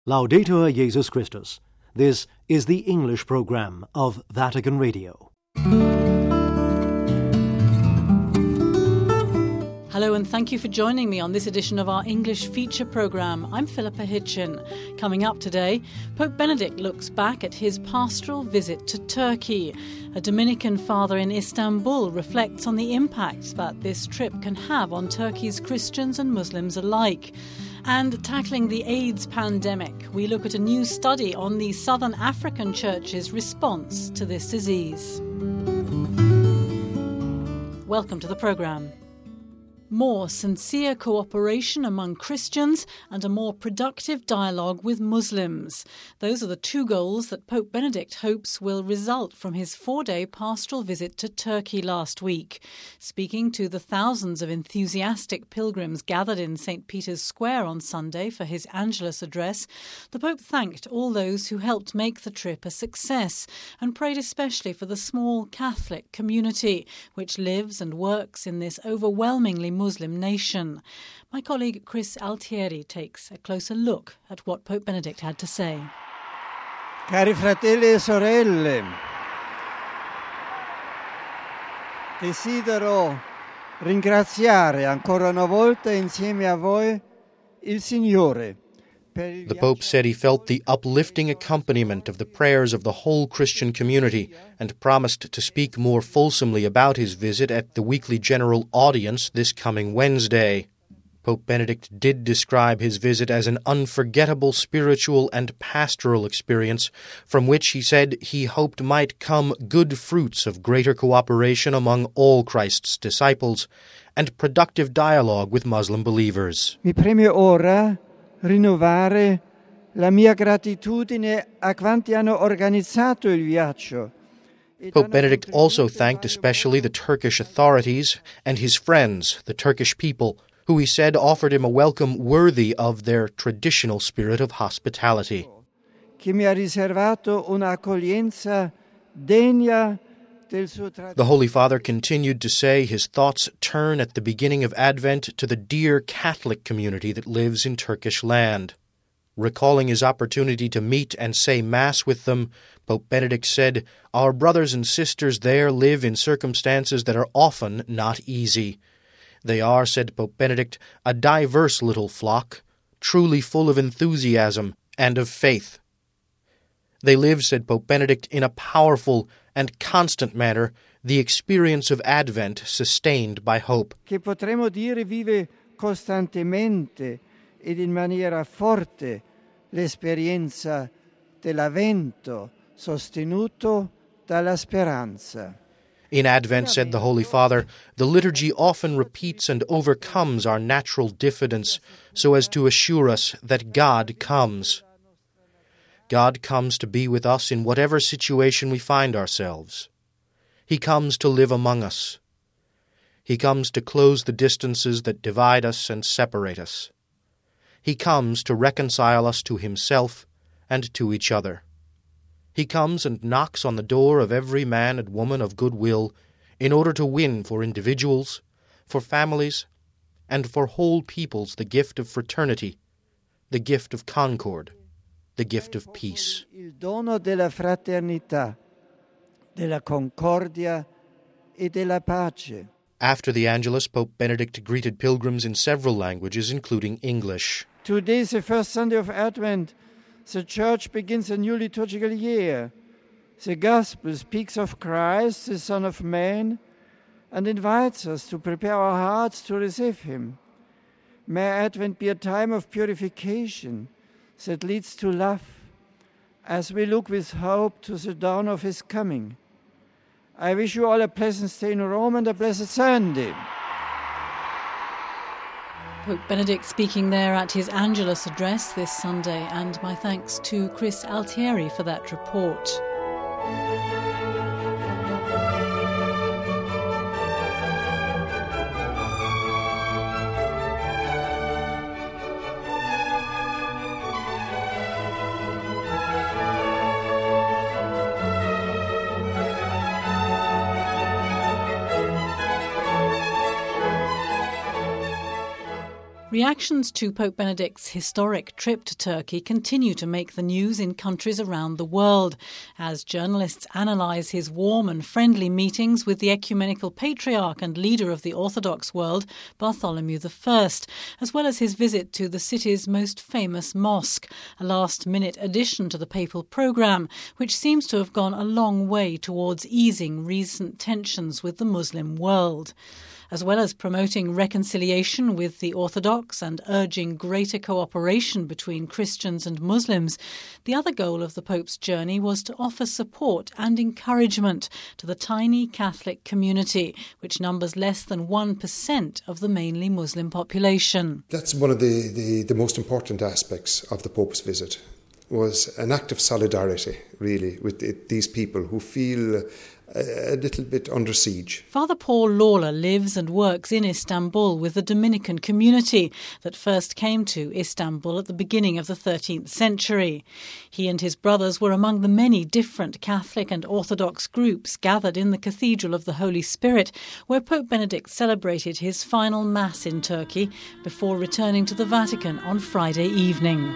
Laudetur Jesus Christus. This is the English program of Vatican Radio. Hello and thank you for joining me on this edition of our English feature programme. I'm Philippa Hitchin. Coming up today, Pope Benedict looks back at his pastoral visit to Turkey. A Dominican father in Istanbul reflects on the impact that this trip can have on Turkey's Christians and Muslims alike. And tackling the AIDS pandemic, we look at a new study on the Southern African Church's response to this disease. Welcome to the programme. More sincere cooperation among Christians and a more productive dialogue with Muslims. Those are the two goals that Pope Benedict hopes will result from his 4-day pastoral visit to Turkey last week. Speaking to the thousands of enthusiastic pilgrims gathered in St. Peter's Square on Sunday for his Angelus address, the Pope thanked all those who helped make the trip a success and prayed especially for the small Catholic community, which lives and works in this overwhelmingly Muslim nation. My colleague Chris Altieri takes a closer look at what Pope Benedict had to say. Cari fratelli e sorelle, desidero ringraziare ancora una volta insieme a voi il Signore. The Pope said he felt the uplifting accompaniment of the prayers of the whole Christian community and promised to speak more fulsomely about his visit at the weekly general audience this coming Wednesday. Pope Benedict did describe his visit as an unforgettable spiritual and pastoral experience from which he said he hoped might come good fruits of greater cooperation among all Christ's disciples and productive dialogue with Muslim believers. Mi preme ora rinnovare la mia gratitudine a quanti hanno organizzato il viaggio. Pope Benedict also thanked especially the Turkish authorities and his friends, the Turkish people, who he said offered him a welcome worthy of their traditional spirit of hospitality. Che mi ha riservato un'accoglienza degna del suo tradimento. The Holy Father continued to say his thoughts turn at the beginning of Advent to the dear Catholic community that lives in Turkish land. Recalling his opportunity to meet and say Mass with them, Pope Benedict said, "Our brothers and sisters there live in circumstances that are often not easy. They are," said Pope Benedict, "a diverse little flock, truly full of enthusiasm and of faith. They live," said Pope Benedict, "in a powerful and constant manner, the experience of Advent sustained by hope." Che potremmo dire vive costantemente ed in maniera forte l'esperienza dell'avvento sostenuto dalla speranza. In Advent, said the Holy Father, the liturgy often repeats and overcomes our natural diffidence so as to assure us that God comes. God comes to be with us in whatever situation we find ourselves. He comes to live among us. He comes to close the distances that divide us and separate us. He comes to reconcile us to Himself and to each other. He comes and knocks on the door of every man and woman of good will in order to win for individuals, for families, and for whole peoples the gift of fraternity, the gift of concord, the gift of peace. Il dono della fraternità, della concordia e della pace. After the Angelus, Pope Benedict greeted pilgrims in several languages, including English. Today is the first Sunday of Advent. The Church begins a new liturgical year. The Gospel speaks of Christ, the Son of Man, and invites us to prepare our hearts to receive Him. May Advent be a time of purification that leads to love, as we look with hope to the dawn of His coming. I wish you all a pleasant stay in Rome and a blessed Sunday. Pope Benedict speaking there at his Angelus address this Sunday, and my thanks to Chris Altieri for that report. Reactions to Pope Benedict's historic trip to Turkey continue to make the news in countries around the world, as journalists analyse his warm and friendly meetings with the ecumenical patriarch and leader of the Orthodox world, Bartholomew I, as well as his visit to the city's most famous mosque, a last-minute addition to the papal programme, which seems to have gone a long way towards easing recent tensions with the Muslim world. As well as promoting reconciliation with the Orthodox and urging greater cooperation between Christians and Muslims, the other goal of the Pope's journey was to offer support and encouragement to the tiny Catholic community, which numbers less than 1% of the mainly Muslim population. That's one of the most important aspects of the Pope's visit, was an act of solidarity, really, with these people who feel a little bit under siege. Father Paul Lawler lives and works in Istanbul with the Dominican community that first came to Istanbul at the beginning of the 13th century. He and his brothers were among the many different Catholic and Orthodox groups gathered in the Cathedral of the Holy Spirit, where Pope Benedict celebrated his final Mass in Turkey before returning to the Vatican on Friday evening.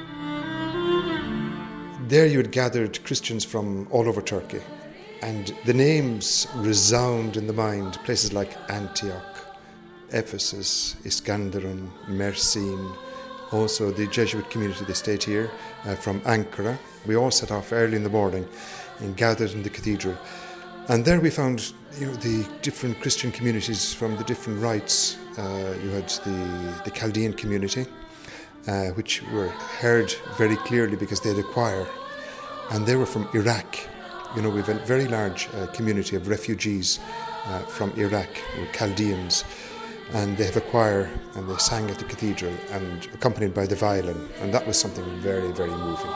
There you had gathered Christians from all over Turkey, and the names resound in the mind. Places like Antioch, Ephesus, Iskenderun, Mersin, also the Jesuit community, they stayed here, from Ankara. We all set off early in the morning and gathered in the cathedral. And there we found the different Christian communities from the different rites. You had the Chaldean community, which were heard very clearly because they had a choir, and they were from Iraq. We have a very large community of refugees from Iraq, who are Chaldeans, and they have a choir and they sang at the cathedral and accompanied by the violin, and that was something very, very moving.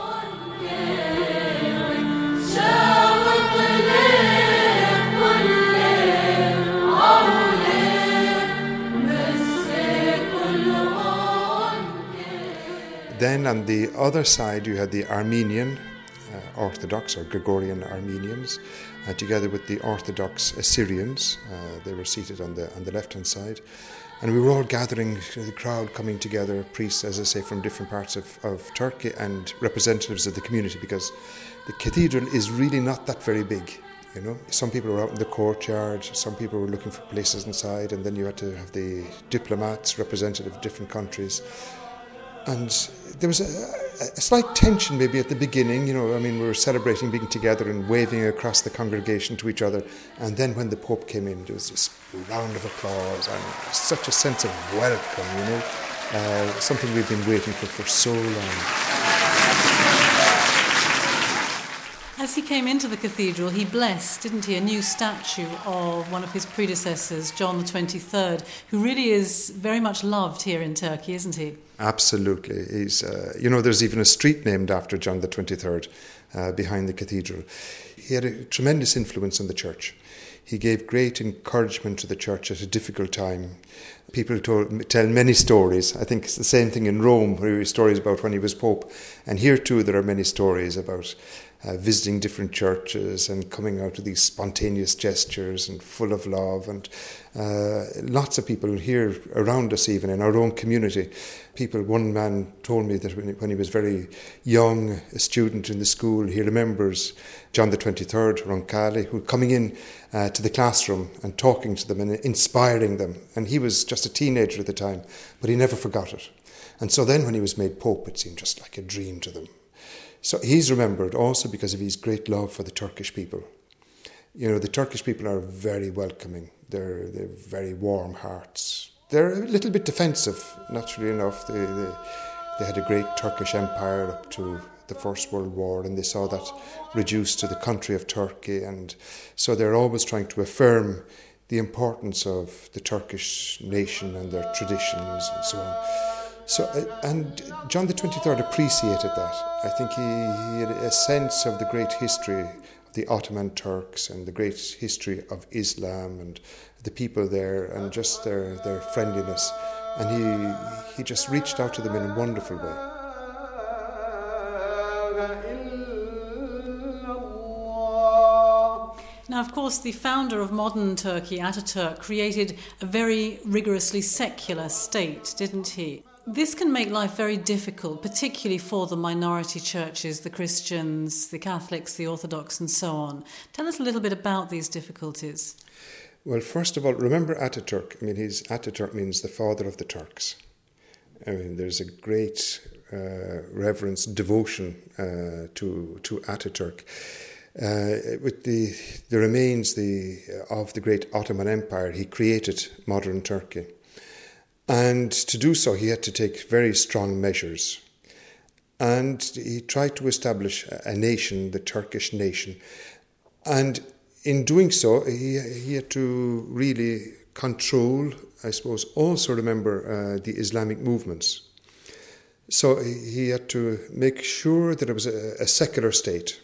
Then on the other side you had the Armenian Orthodox or Gregorian Armenians, together with the Orthodox Assyrians. They were seated on the left-hand side. And we were all gathering, the crowd coming together, priests, as I say, from different parts of Turkey and representatives of the community, because the cathedral is really not that very big. Some people were out in the courtyard, some people were looking for places inside, and then you had to have the diplomats, representative of different countries. And there was a slight tension maybe at the beginning, we were celebrating being together and waving across the congregation to each other. And then when the Pope came in, there was this round of applause and such a sense of welcome, something we've been waiting for so long. As he came into the cathedral, he blessed, didn't he, a new statue of one of his predecessors, John the 23rd, who really is very much loved here in Turkey, isn't he? Absolutely. He's, there's even a street named after John the 23rd behind the cathedral. He had a tremendous influence on the church. He gave great encouragement to the church at a difficult time. People tell many stories. I think it's the same thing in Rome, where there were stories about when he was Pope. And here too there are many stories about visiting different churches and coming out with these spontaneous gestures and full of love. And lots of people here around us, even in our own community. One man told me that when he was very young, a student in the school, he remembers John the 23rd, Roncalli, who coming in to the classroom and talking to them and inspiring them. And he was just a teenager at the time, but he never forgot it. And so then when he was made Pope, it seemed just like a dream to them. So he's remembered also because of his great love for the Turkish people. The Turkish people are very welcoming. They're very warm hearts. They're a little bit defensive, naturally enough. They had a great Turkish empire up to the First World War, and they saw that reduced to the country of Turkey. And so they're always trying to affirm the importance of the Turkish nation and their traditions and so on. And John the 23rd appreciated that. I think he had a sense of the great history of the Ottoman Turks and the great history of Islam and the people there and just their friendliness. And he just reached out to them in a wonderful way. Now, of course, the founder of modern Turkey, Ataturk, created a very rigorously secular state, didn't he? This can make life very difficult, particularly for the minority churches, the Christians, the Catholics, the Orthodox and so on. Tell us a little bit about these difficulties. Well, first of all, remember Ataturk. I mean, Ataturk means the father of the Turks. I mean, there's a great reverence, devotion to Ataturk. With the remains of the great Ottoman Empire, he created modern Turkey. And to do so, he had to take very strong measures. And he tried to establish a nation, the Turkish nation. And in doing so, he had to really control, I suppose, also remember the Islamic movements. So he had to make sure that it was a secular state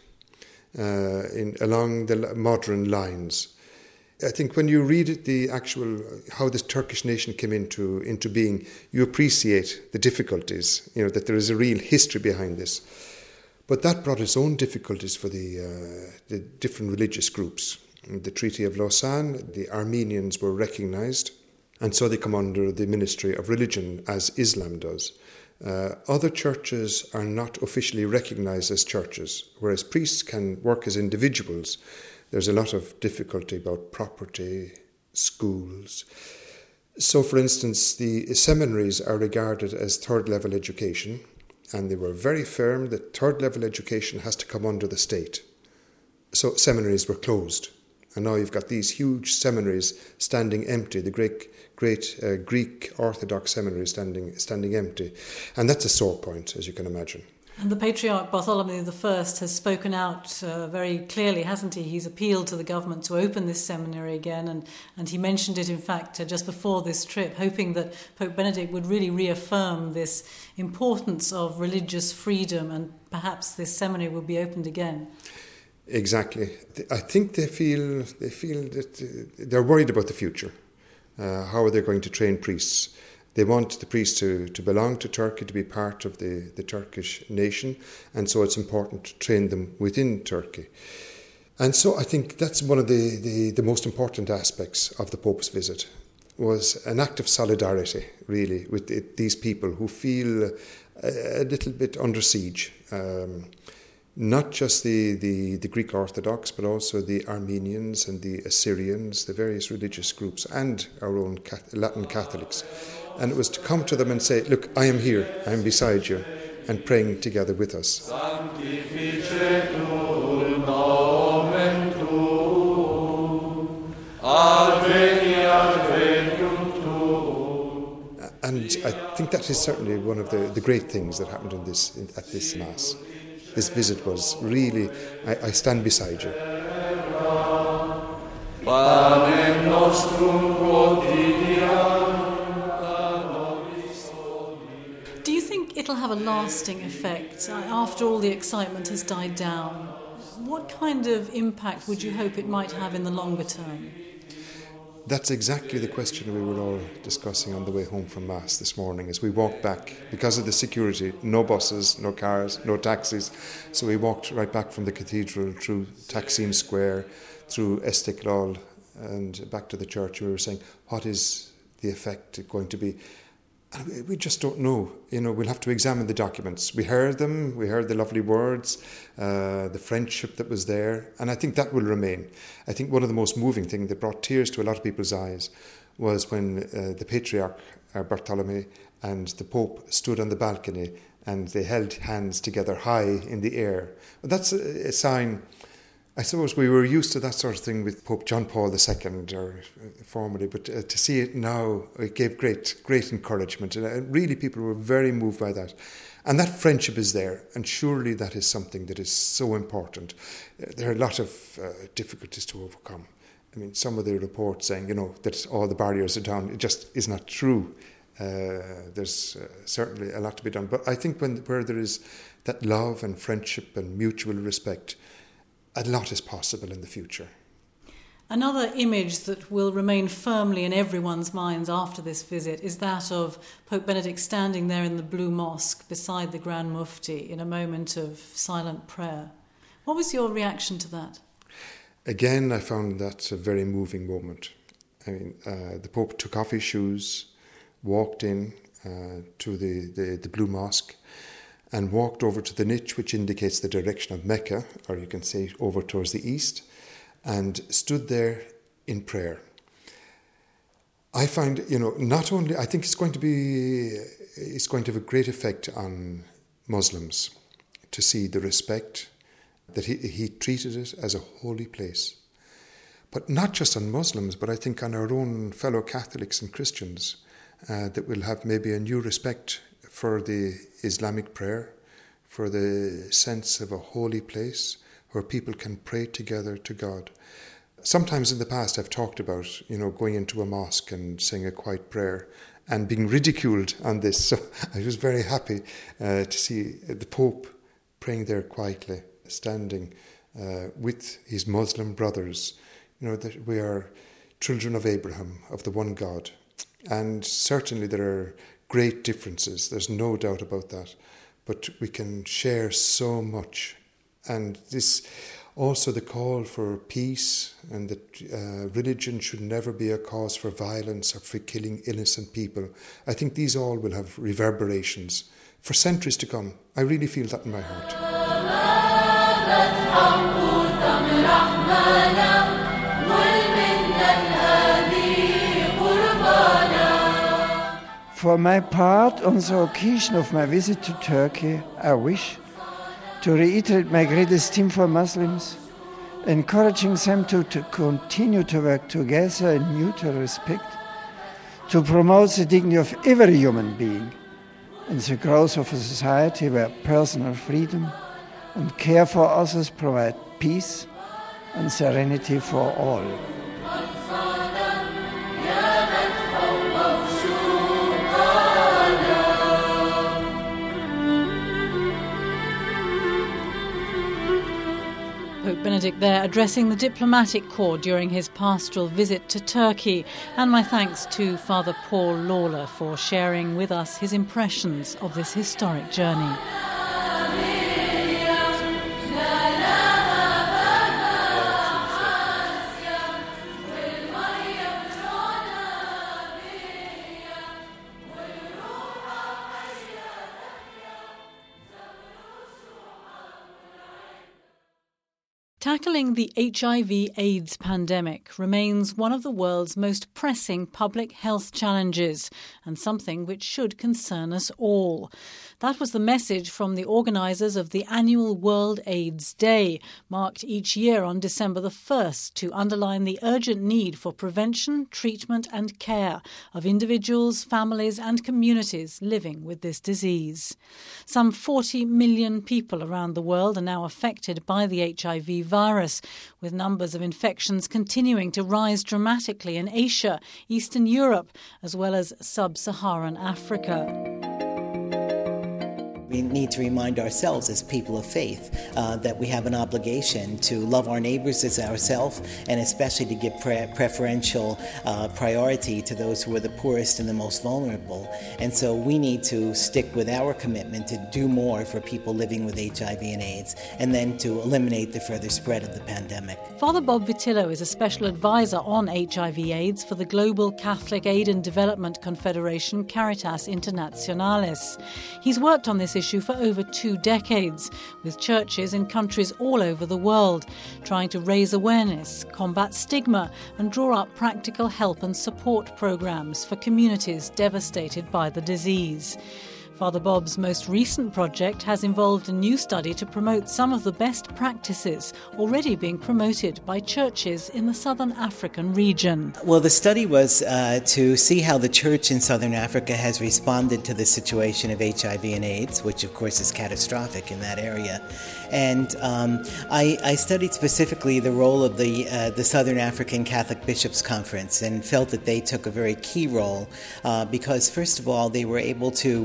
along the modern lines. I think when you read how the Turkish nation came into being, you appreciate the difficulties, that there is a real history behind this. But that brought its own difficulties for the different religious groups. In the Treaty of Lausanne, the Armenians were recognised, and so they come under the Ministry of Religion, as Islam does. Other churches are not officially recognised as churches, whereas priests can work as individuals. There's a lot of difficulty about property, schools. So, for instance, the seminaries are regarded as third-level education, and they were very firm that third-level education has to come under the state. So seminaries were closed, and now you've got these huge seminaries standing empty, the great Greek Orthodox seminaries standing empty. And that's a sore point, as you can imagine. And the Patriarch Bartholomew I has spoken out very clearly, hasn't he? He's appealed to the government to open this seminary again, and he mentioned it, in fact, just before this trip, hoping that Pope Benedict would really reaffirm this importance of religious freedom, and perhaps this seminary would be opened again. Exactly. I think they feel that they're worried about the future. How are they going to train priests? They want the priests to belong to Turkey, to be part of the Turkish nation, and so it's important to train them within Turkey. And so I think that's one of the most important aspects of the Pope's visit, was an act of solidarity, really, with these people who feel a little bit under siege. Not just the Greek Orthodox, but also the Armenians and the Assyrians, the various religious groups, and our own Latin Catholics. And it was to come to them and say, look, I am here, I am beside you, and praying together with us. And I think that is certainly one of the great things that happened at this Mass. This visit was really, I stand beside you. Do you think it'll have a lasting effect after all the excitement has died down? What kind of impact would you hope it might have in the longer term? That's exactly the question we were all discussing on the way home from Mass this morning as we walked back. Because of the security, no buses, no cars, no taxis. So we walked right back from the cathedral through Taksim Square, through Istiklal and back to the church. We were saying, what is the effect going to be? And we just don't know. We'll have to examine the documents. We heard them, we heard the lovely words, the friendship that was there, and I think that will remain. I think one of the most moving things that brought tears to a lot of people's eyes was when the Patriarch Bartholomew and the Pope stood on the balcony and they held hands together high in the air. But that's a sign. I suppose we were used to that sort of thing with Pope John Paul II or formerly, but to see it now, it gave great encouragement. And really people were very moved by that. And that friendship is there, and surely that is something that is so important. There are a lot of difficulties to overcome. I mean, some of the reports saying, that all the barriers are down, it just is not true. There's certainly a lot to be done. But I think where there is that love and friendship and mutual respect, a lot is possible in the future. Another image that will remain firmly in everyone's minds after this visit is that of Pope Benedict standing there in the Blue Mosque beside the Grand Mufti in a moment of silent prayer. What was your reaction to that? Again, I found that a very moving moment. I mean, the Pope took off his shoes, walked in, to the Blue Mosque and walked over to the niche which indicates the direction of Mecca, or you can say over towards the east, and stood there in prayer. I find, not only, I think it's going to have a great effect on Muslims to see the respect that he treated it as a holy place. But not just on Muslims, but I think on our own fellow Catholics and Christians, that will have maybe a new respect for the Islamic prayer, for the sense of a holy place where people can pray together to God. Sometimes in the past I've talked about, going into a mosque and saying a quiet prayer and being ridiculed on this. So I was very happy to see the Pope praying there quietly, standing with his Muslim brothers. That we are children of Abraham, of the one God. And certainly there are great differences, there's no doubt about that. But we can share so much. And this also the call for peace, and that religion should never be a cause for violence or for killing innocent people. I think these all will have reverberations for centuries to come. I really feel that in my heart. For my part, on the occasion of my visit to Turkey, I wish to reiterate my great esteem for Muslims, encouraging them to continue to work together in mutual respect, to promote the dignity of every human being and the growth of a society where personal freedom and care for others provide peace and serenity for all. Pope Benedict there addressing the diplomatic corps during his pastoral visit to Turkey. And my thanks to Father Paul Lawler for sharing with us his impressions of this historic journey. Tackling the HIV/AIDS pandemic remains one of the world's most pressing public health challenges, and something which should concern us all. That was the message from the organisers of the annual World AIDS Day, marked each year on December the 1st, to underline the urgent need for prevention, treatment and care of individuals, families and communities living with this disease. Some 40 million people around the world are now affected by the HIV virus, with numbers of infections continuing to rise dramatically in Asia, Eastern Europe, as well as sub-Saharan Africa. We need to remind ourselves as people of faith that we have an obligation to love our neighbors as ourselves, and especially to give preferential priority to those who are the poorest and the most vulnerable. And so we need to stick with our commitment to do more for people living with HIV and AIDS, and then to eliminate the further spread of the pandemic. Father Bob Vitillo is a special advisor on HIV/AIDS for the Global Catholic Aid and Development Confederation Caritas Internationalis. He's worked on this issue for over 2 decades, with churches in countries all over the world, trying to raise awareness, combat stigma and draw up practical help and support programs for communities devastated by the disease. Father Bob's most recent project has involved a new study to promote some of the best practices already being promoted by churches in the Southern African region. Well, the study was to see how the church in Southern Africa has responded to the situation of HIV and AIDS, which of course is catastrophic in that area. And I studied specifically the role of the Southern African Catholic Bishops' Conference, and felt that they took a very key role because, first of all, they were able to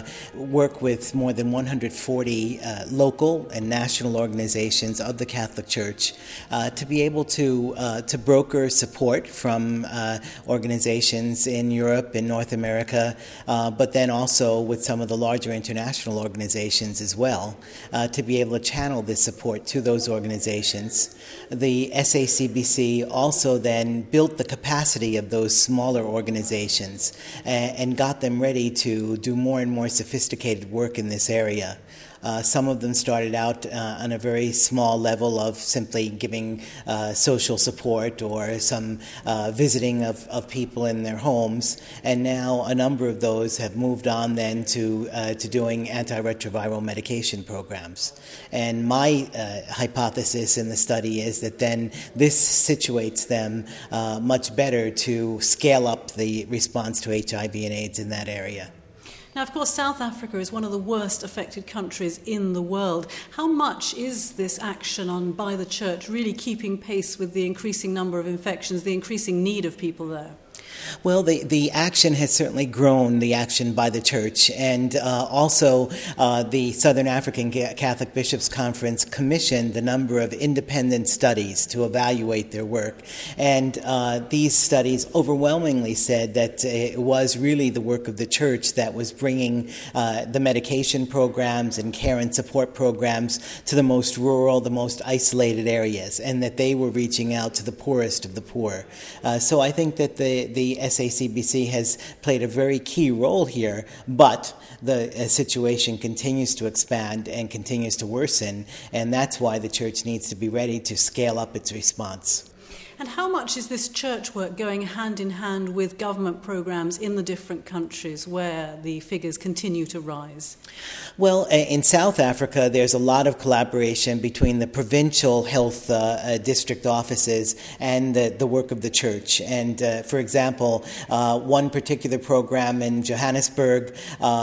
work with more than 140 local and national organizations of the Catholic Church to be able to broker support from organizations in Europe and North America, but then also with some of the larger international organizations as well, to be able to channel this support to those organizations. The SACBC also then built the capacity of those smaller organizations and got them ready to do more and more sophisticated work in this area. Some of them started out on a very small level of simply giving social support or some visiting of people in their homes, and now a number of those have moved on then to doing antiretroviral medication programs. And my hypothesis in the study is that then this situates them much better to scale up the response to HIV and AIDS in that area. Now, of course, South Africa is one of the worst affected countries in the world. How much is this action by the Church really keeping pace with the increasing number of infections, the increasing need of people there? Well, the action has certainly grown, the action by the Church, and also the Southern African Catholic Bishops' Conference commissioned a number of independent studies to evaluate their work. And these studies overwhelmingly said that it was really the work of the Church that was bringing the medication programs and care and support programs to the most rural, the most isolated areas, and that they were reaching out to the poorest of the poor. So I think that the SACBC has played a very key role here, but the situation continues to expand and continues to worsen, and that's why the Church needs to be ready to scale up its response. And how much is this church work going hand in hand with government programs in the different countries where the figures continue to rise? Well, in South Africa, there's a lot of collaboration between the provincial health district offices and the work of the church. And, for example, one particular program in Johannesburg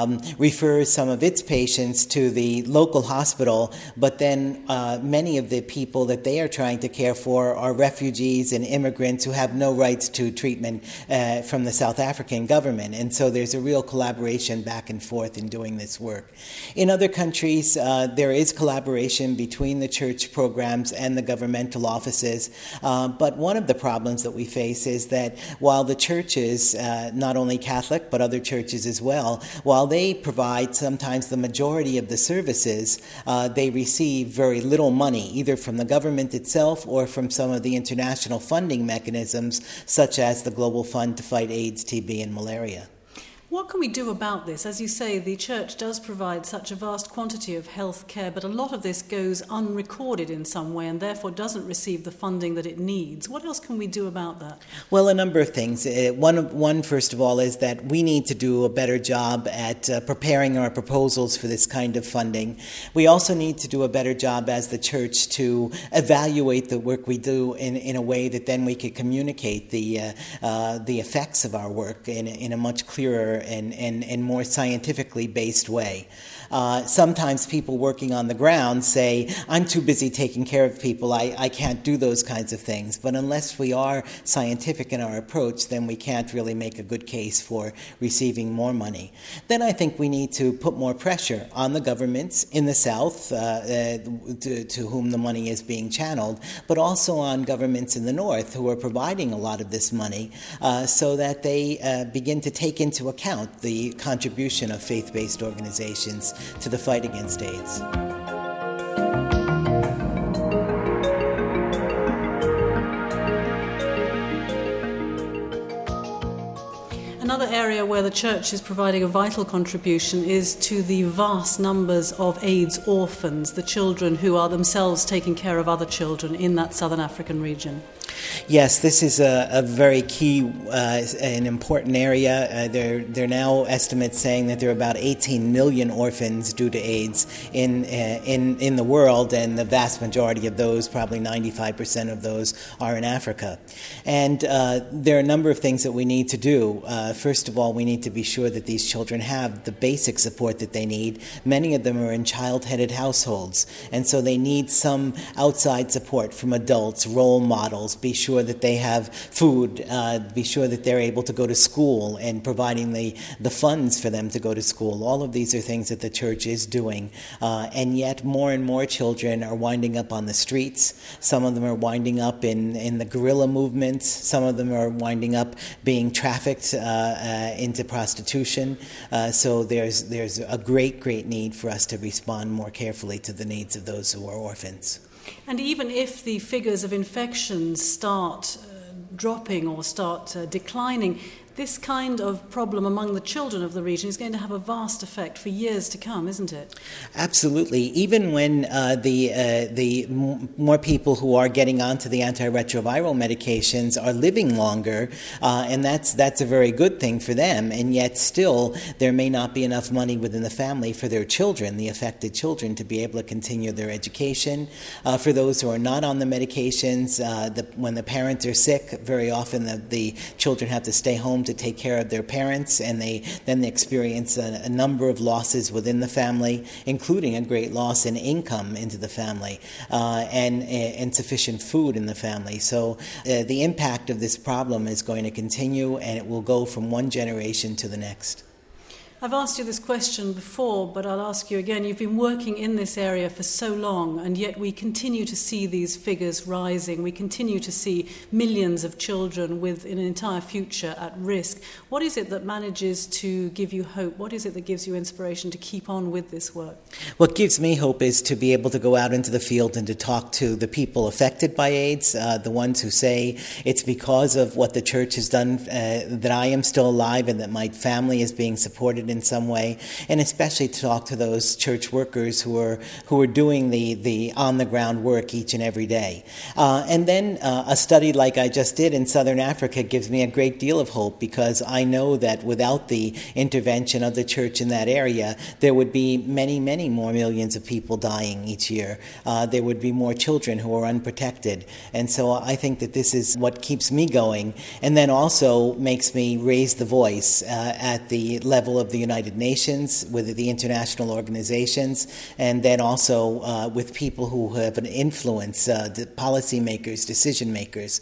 refers some of its patients to the local hospital, but then many of the people that they are trying to care for are refugees and immigrants who have no rights to treatment from the South African government. And so there's a real collaboration back and forth in doing this work. In other countries, there is collaboration between the church programs and the governmental offices. But one of the problems that we face is that while the churches, not only Catholic, but other churches as well, while they provide sometimes the majority of the services, they receive very little money, either from the government itself or from some of the international funding mechanisms, such as the Global Fund to fight AIDS, TB, and malaria. What can we do about this? As you say, the Church does provide such a vast quantity of health care, but a lot of this goes unrecorded in some way and therefore doesn't receive the funding that it needs. What else can we do about that? Well, a number of things. One, first of all, is that we need to do a better job at preparing our proposals for this kind of funding. We also need to do a better job as the Church to evaluate the work we do in a way that then we could communicate the effects of our work in a much clearer and more scientifically based way. Sometimes people working on the ground say, I'm too busy taking care of people, I can't do those kinds of things. But unless we are scientific in our approach, then we can't really make a good case for receiving more money. Then I think we need to put more pressure on the governments in the South to whom the money is being channeled, but also on governments in the North who are providing a lot of this money so that they begin to take into account the contribution of faith-based organizations to the fight against AIDS. Another area where the Church is providing a vital contribution is to the vast numbers of AIDS orphans, the children who are themselves taking care of other children in that southern African region. Yes, this is a very key and important area. There are now estimates saying that there are about 18 million orphans due to AIDS in the world, and the vast majority of those, probably 95% of those, are in Africa. And there are a number of things that we need to do. First of all, we need to be sure that these children have the basic support that they need. Many of them are in child-headed households, and so they need some outside support from adults, role models, be sure that they have food, be sure that they're able to go to school, and providing the funds for them to go to school. All of these are things that the church is doing. And yet more and more children are winding up on the streets. Some of them are winding up in the guerrilla movements. Some of them are winding up being trafficked into prostitution. So there's a great need for us to respond more carefully to the needs of those who are orphans. And even if the figures of infections start dropping or start declining, this kind of problem among the children of the region is going to have a vast effect for years to come, isn't it? Absolutely. Even when the more people who are getting onto the antiretroviral medications are living longer, and that's a very good thing for them, and yet still there may not be enough money within the family for their children, the affected children, to be able to continue their education. For those who are not on the medications, when the parents are sick, very often the children have to stay home to take care of their parents, and they experience a number of losses within the family, including a great loss in income into the family, and insufficient food in the family. So the impact of this problem is going to continue, and it will go from one generation to the next. I've asked you this question before, but I'll ask you again. You've been working in this area for so long, and yet we continue to see these figures rising. We continue to see millions of children with an entire future at risk. What is it that manages to give you hope? What is it that gives you inspiration to keep on with this work? What gives me hope is to be able to go out into the field and to talk to the people affected by AIDS, the ones who say it's because of what the church has done that I am still alive and that my family is being supported in some way, and especially to talk to those church workers who are doing the on-the-ground work each and every day. And then a study like I just did in Southern Africa gives me a great deal of hope, because I know that without the intervention of the church in that area, there would be many more millions of people dying each year. There would be more children who are unprotected. And so I think that this is what keeps me going, and then also makes me raise the voice at the level of the United Nations, with the international organizations, and then also with people who have an influence, the policymakers, decision makers.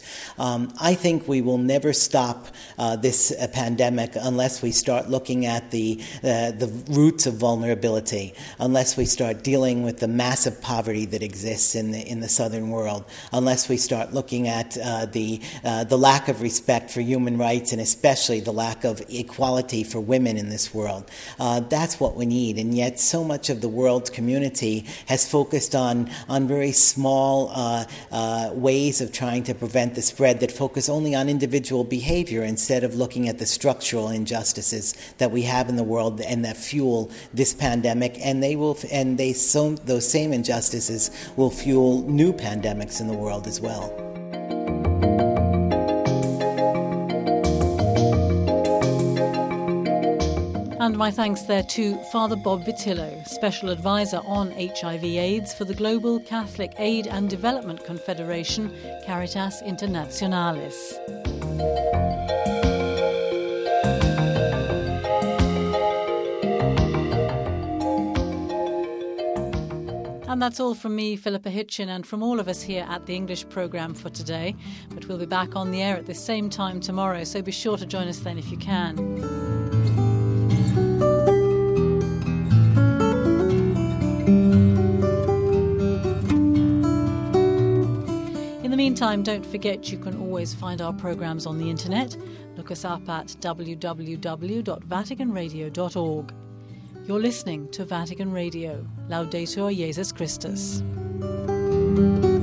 I think we will never stop this pandemic unless we start looking at the roots of vulnerability, unless we start dealing with the massive poverty that exists in the southern world, unless we start looking at the lack of respect for human rights, and especially the lack of equality for women in this world. That's what we need, and yet so much of the world's community has focused on very small ways of trying to prevent the spread that focus only on individual behavior instead of looking at the structural injustices that we have in the world and that fuel this pandemic, and those same injustices will fuel new pandemics in the world as well. And my thanks there to Father Bob Vitillo, Special Advisor on HIV/AIDS for the Global Catholic Aid and Development Confederation, Caritas Internationalis. And that's all from me, Philippa Hitchin, and from all of us here at the English programme for today. But we'll be back on the air at the same time tomorrow, so be sure to join us then if you can. In the meantime, don't forget you can always find our programmes on the internet. Look us up at www.vaticanradio.org. You're listening to Vatican Radio. Laudetur Jesus Christus.